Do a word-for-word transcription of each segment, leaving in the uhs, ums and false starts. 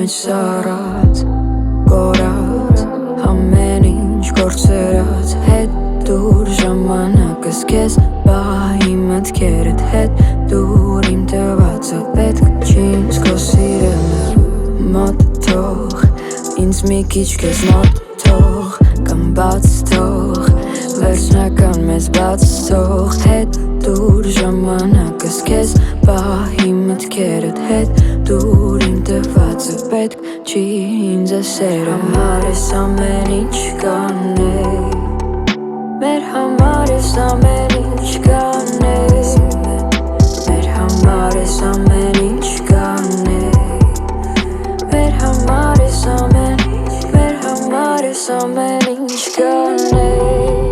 մեջ սառած կորած ամեն ինչ կորցրած հետ դուր ժամանակս քեզ բահի մտքերդ հետ դուր իմ տվածը պետք չի ինձ քո սիրելը մոտ թող ինձ մի քիչ քեզ մոտ թող կամ բաց թող վերջնական մեզ բաց թող հետ դուր ժամանակս քեզ բահի մտքերդ հետ դուր իմ տվածը պետք չի ինձ սերը համար ես ամեն ինչ կանեի մեր համար ես ամեն ինչ կանեի մեր համար ես ամեն ինչ կանեի մեր համար ես ամեն մեր համար ես ամեն ինչ կանեի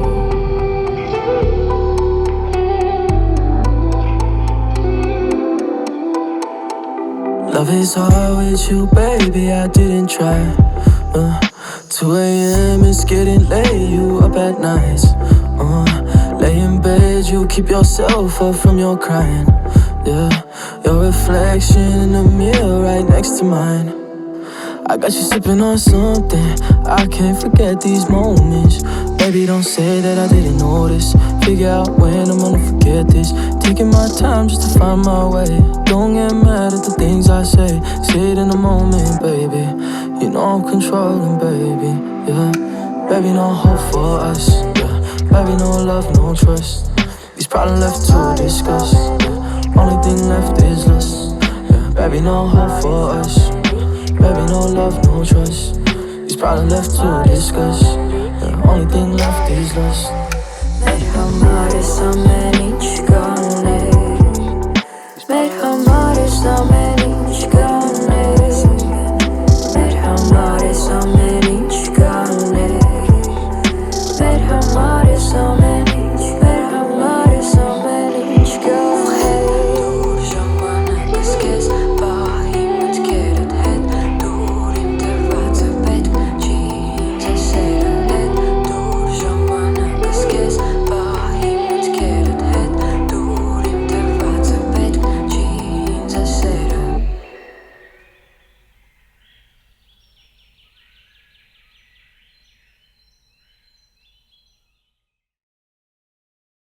Love is hard with you, baby, I didn't try uh, two a.m. it's getting late, you up at nights uh, lay in bed, you keep yourself up from your crying yeah, your reflection in the mirror right next to mine I got you sipping on something, I can't forget these moments Baby, don't say that I didn't notice Figure out when I'm gonna forget this Taking my time just to find my way Don't get mad at the things I say Say it in the moment, baby You know I'm controlling, baby, yeah Baby, no hope for us, yeah Baby, no love, no trust These problems left to discuss, yeah Only thing left is lust, yeah Baby, no hope for us, yeah Baby, no love, no trust These problems left to discuss, yeah Only thing left is lust մեր համար ես ամեն